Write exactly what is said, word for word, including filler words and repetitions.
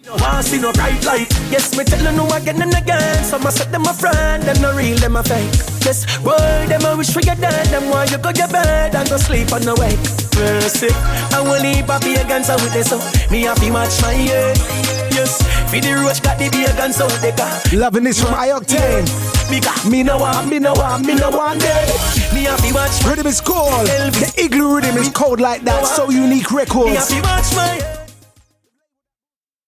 I see no bright light. Yes, me tell you no again and again. Some I set them a friend, them no real, them a fake. Yes, boy, them I wish for you dead. Them why you go to bed and go sleep on the wake. Mercy, I will leave happy again so with this. So me happy match my head. Yes, feed the roach got the beer gun so they got. Loving this from I-Octane. Me no want, me no want, me no want dead. Me happy watch. Rhythm is cold. The Igloo rhythm is cold like that. So unique records. Me happy watch my